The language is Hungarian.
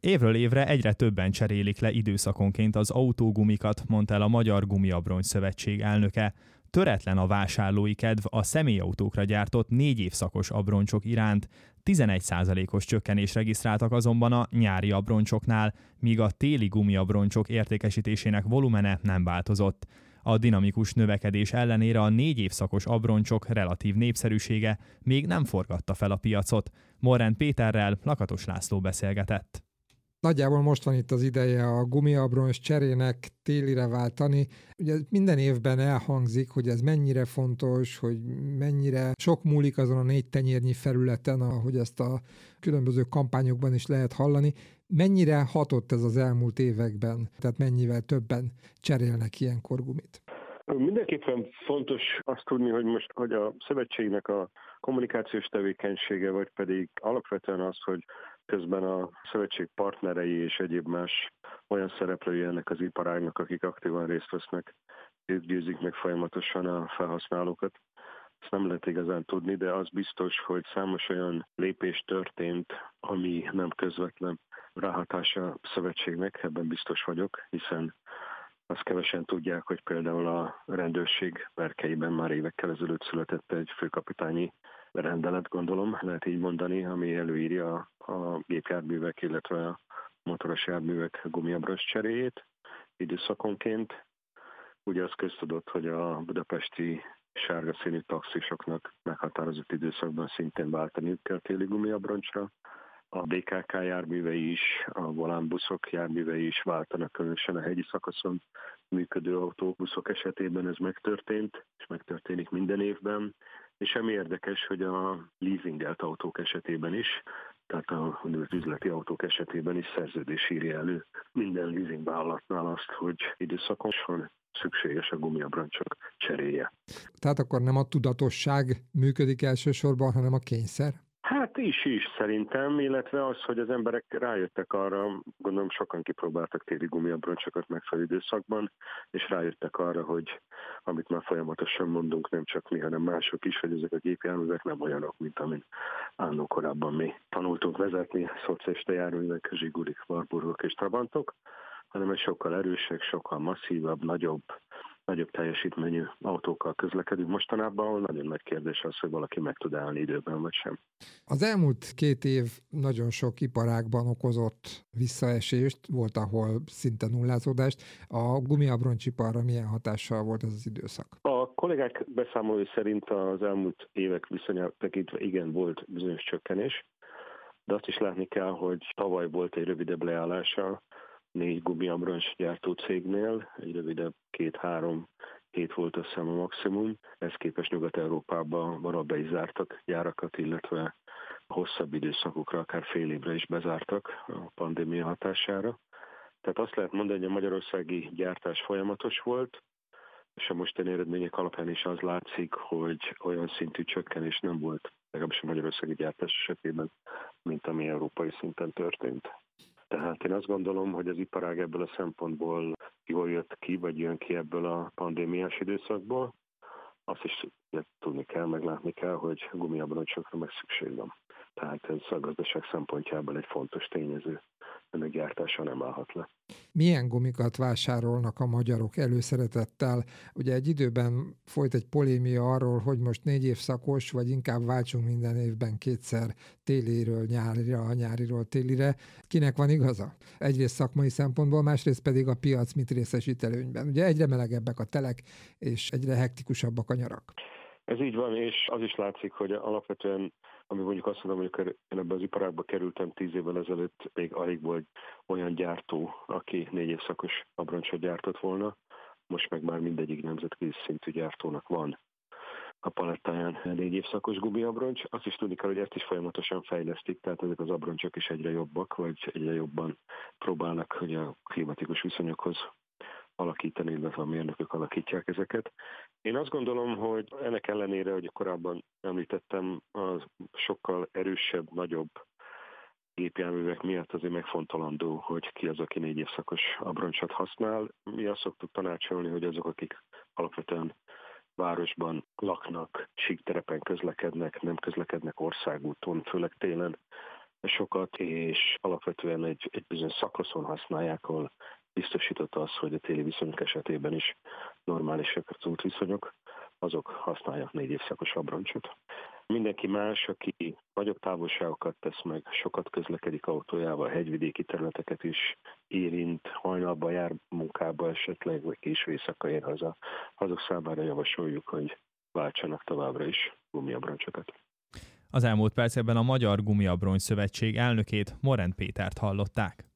Évről évre egyre többen cserélik le időszakonként az autógumikat, mondta el a Magyar Gumiabroncs Szövetség elnöke. Töretlen a vásárlói kedv a személyautókra gyártott 4 évszakos abroncsok iránt, 11%-os csökkenés regisztráltak azonban a nyári abroncsoknál, míg a téli gumiabroncsok értékesítésének volumene nem változott. A dinamikus növekedés ellenére a 4 évszakos abroncsok relatív népszerűsége még nem forgatta fel a piacot. Morrend Péterrel Lakatos László beszélgetett. Nagyjából most van itt az ideje a gumiabroncs cserének télire váltani. Ugye minden évben elhangzik, hogy ez mennyire fontos, hogy mennyire sok múlik azon a 4 tenyérnyi felületen, ahogy ezt a különböző kampányokban is lehet hallani. Mennyire hatott ez az elmúlt években? Tehát mennyivel többen cserélnek ilyenkor gumit? Mindenképpen fontos azt tudni, hogy a szövetségnek a kommunikációs tevékenysége, vagy pedig alapvetően az, hogy közben a szövetség partnerei és egyéb más olyan szereplői ennek az iparágnak, akik aktívan részt vesznek, ők győzik meg folyamatosan a felhasználókat. Ezt nem lehet igazán tudni, de az biztos, hogy számos olyan lépés történt, ami nem közvetlen ráhatása a szövetségnek, ebben biztos vagyok, hiszen azt kevesen tudják, hogy például a rendőrség berkeiben már évekkel ezelőtt született egy főkapitányi rendelet, gondolom, lehet így mondani, ami előírja a gépjárművek, illetve a motoros járművek gumiabroncs cseréjét időszakonként. Ugye az köztudott, hogy a budapesti sárga színű taxisoknak meghatározott időszakban szintén váltaniuk kell téli gumiabroncsra. A BKK járművei is, a volánbuszok járművei is váltanak, különösen a hegyi szakaszon működő autóbuszok esetében ez megtörtént, és megtörténik minden évben. És ami érdekes, hogy a leasingelt autók esetében is, tehát a üzleti autók esetében is szerződés írja elő minden leasingvállalatnál azt, hogy időszakosan szükséges a gumiabroncsok cseréje. Tehát akkor nem a tudatosság működik elsősorban, hanem a kényszer? Hát is szerintem, illetve az, hogy az emberek rájöttek arra, gondolom sokan kipróbáltak téli gumiabroncsokat megfelelő időszakban, és rájöttek arra, hogy amit már folyamatosan mondunk, nem csak mi, hanem mások is, hogy ezek a gépjárművek nem olyanok, mint amit annó korábban mi tanultunk vezetni, szocialista járművek, zsigulik, warburgok és trabantok, hanem egy sokkal erősebb, sokkal masszívabb, nagyobb teljesítményű autókkal közlekedünk mostanában, ahol nagyon nagy kérdés az, hogy valaki meg tud állni időben, vagy sem. Az elmúlt 2 év nagyon sok iparágban okozott visszaesést, volt, ahol szinte nullázódást. A gumiabroncsiparra milyen hatással volt ez az időszak? A kollégák beszámolói szerint az elmúlt évek viszonyát tekintve igen, volt bizonyos csökkenés, de azt is látni kell, hogy tavaly volt egy rövidebb leállása 4 gumiabroncs gyártó cégnél, egy rövidebb 2-3 hét volt össze a maximum. Ez képest Nyugat-Európában valahol be is zártak gyárakat, illetve hosszabb időszakokra, akár fél évre is bezártak a pandémia hatására. Tehát azt lehet mondani, hogy a magyarországi gyártás folyamatos volt, és a mostani eredmények alapján is az látszik, hogy olyan szintű csökkenés nem volt, legalábbis a magyarországi gyártás esetében, mint ami európai szinten történt. Tehát én azt gondolom, hogy az iparág ebből a szempontból jól jött ki, vagy jön ki ebből a pandémiás időszakból. Azt is tudni kell, meglátni kell, hogy gumiabroncsokra meg szükség van. Tehát ez a gazdaság szempontjából egy fontos tényező, ennek gyártása nem állhat le. Milyen gumikat vásárolnak a magyarok előszeretettel? Ugye egy időben folyt egy polémia arról, hogy most 4 évszakos, vagy inkább váltsunk minden évben 2-szer téliről nyárira, nyáriról télire. Kinek van igaza? Egyrészt szakmai szempontból, másrészt pedig a piac mit részesít előnyben. Ugye egyre melegebbek a telek, és egyre hektikusabbak a nyarak. Ez így van, és az is látszik, hogy alapvetően, ami mondjuk azt mondom, hogy én ebbe az iparágba kerültem 10 évvel ezelőtt, még alig volt olyan gyártó, aki 4 évszakos abroncsot gyártott volna. Most meg már mindegyik nemzetközi szintű gyártónak van a palettáján 4 évszakos gumiabroncs. Azt is tudni kell, hogy ezt is folyamatosan fejlesztik, tehát ezek az abroncsok is egyre jobbak, vagy egyre jobban próbálnak, hogy a klimatikus viszonyokhoz alakítani, illetve a mérnökök alakítják ezeket. Én azt gondolom, hogy ennek ellenére, hogy korábban említettem, az sokkal erősebb, nagyobb gépjárművek miatt azért megfontolandó, hogy ki az, aki 4 évszakos abroncsot használ. Mi azt szoktuk tanácsolni, hogy azok, akik alapvetően városban laknak, síkterepen közlekednek, nem közlekednek országúton, főleg télen, sokat, és alapvetően egy bizonyos szakaszon használják, ahol biztosított az, hogy a téli viszonyok esetében is normálisak az útviszonyok, azok használják 4 évszakos abroncsot. Mindenki más, aki nagyobb távolságokat tesz meg, sokat közlekedik autójával, hegyvidéki területeket is érint, hajnalban jár munkába esetleg, vagy késő éjszaka ér haza, azok számára javasoljuk, hogy váltsanak továbbra is gumiabroncsokat. Az elmúlt percekben a Magyar Gumiabroncs Szövetség elnökét, Morend Pétert hallották.